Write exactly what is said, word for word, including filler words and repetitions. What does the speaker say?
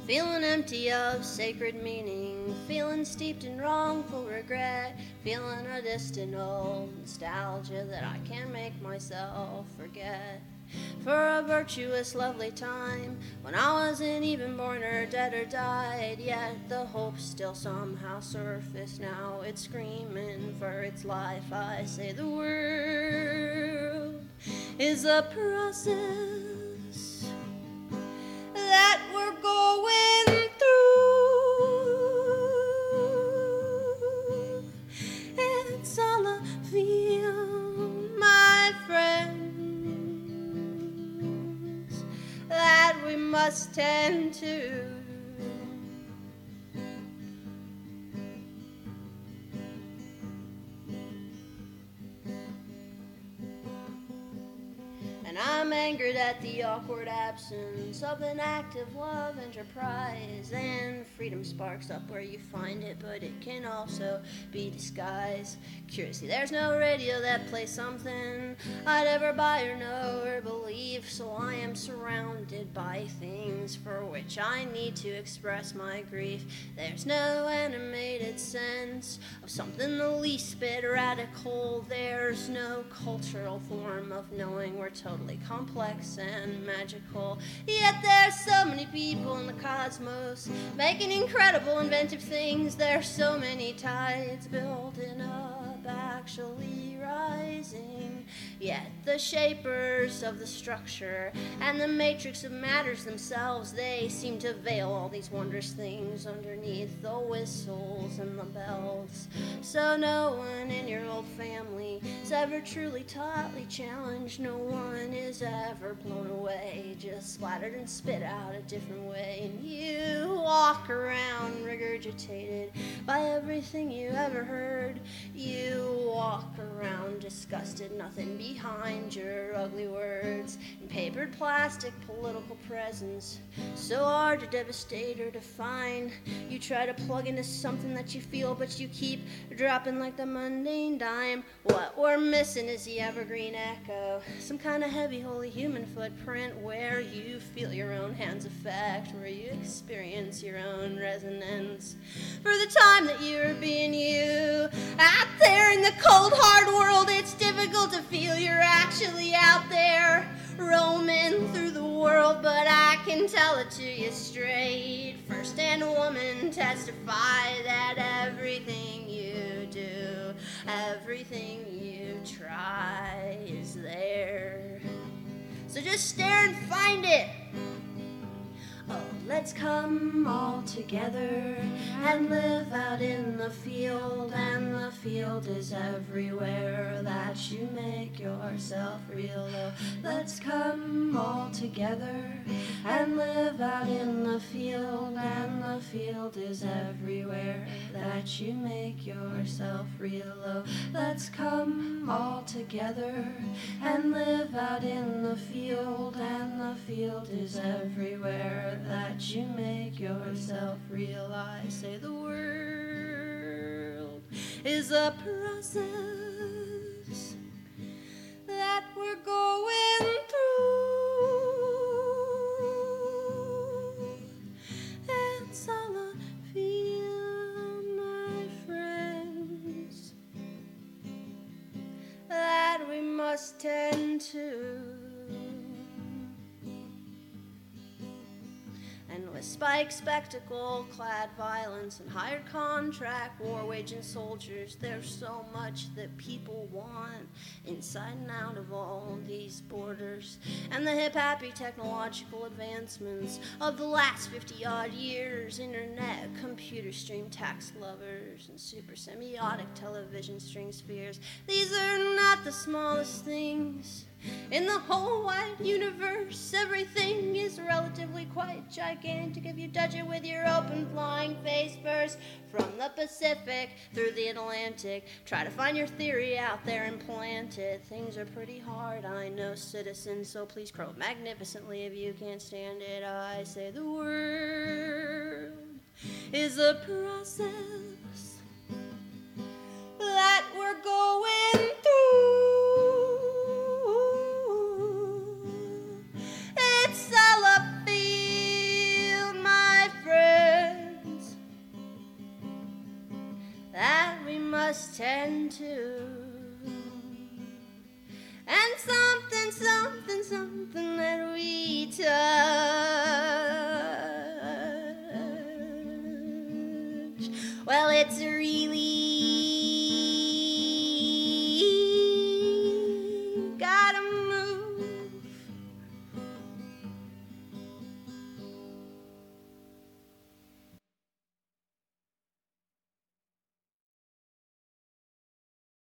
Feeling empty of sacred meaning, feeling steeped in wrongful regret, feeling a distant old nostalgia that I can't make myself forget. For a virtuous, lovely time, when I wasn't even born or dead or died, yet the hope still somehow surfaced. Now it's screaming for its life. I say the world is a process that we're going through. It's all a feel, my friends, that we must tend to. And I'm angered at the awkward absence of an active love enterprise. And freedom sparks up where you find it, but it can also be disguised. Curiously, there's no radio that plays something I'd ever buy or know or believe. So I am surrounded by things for which I need to express my grief. There's no animated sense of something the least bit radical. There's no cultural form of knowing we're totally complex and magical. Yet there's so many people in the cosmos making incredible inventive things. There's so many tides building up, actually rising. Yet the shapers of the structure and the matrix of matters themselves, they seem to veil all these wondrous things underneath the whistles and the bells. So no one in your old family is ever truly tautly challenged. No one is ever blown away, just splattered and spit out a different way. And you walk around regurgitated by everything you ever heard. You walk around disgusted, nothing behind your ugly words. In papered plastic political presence, so hard to devastate or define. You try to plug into something that you feel, but you keep dropping like the mundane dime. What we're missing is the evergreen echo, some kind of heavy, holy human footprint where you feel your own hand's effect, where you experience your own resonance. For the time that you're being you, out there in the cold, hard world, it's difficult to feel you're actually out there roaming through the world, but I can tell it to you straight. First-hand woman testify that everything you do, everything you try is there. So just stare and find it. Oh, let's come all together and live out in the field, and the field is everywhere that you make yourself real. Oh, let's come all together and live out in the field, and the field is everywhere that you make yourself real. Oh, let's come all together and live out in the field, and the field is everywhere that you make yourself real. I say the world is a process that we're going through. It's all a feel, my friends, that we must tend to. And with spiked spectacle, clad violence, and hired contract, war-waging soldiers, there's so much that people want inside and out of all these borders. And the hip-happy technological advancements of the last fifty-odd years, internet, computer stream tax lovers, and super semiotic television string spheres, these are not the smallest things. In the whole wide universe, everything is relatively quite gigantic if you touch it with your open flying face first. From the Pacific through the Atlantic, try to find your theory out there and plant it. Things are pretty hard, I know, citizens, so please crow magnificently if you can't stand it. I say the world is a process that we're going through. It's all a feel, my friend. must tend to. And something, something, something that we touch, well, it's really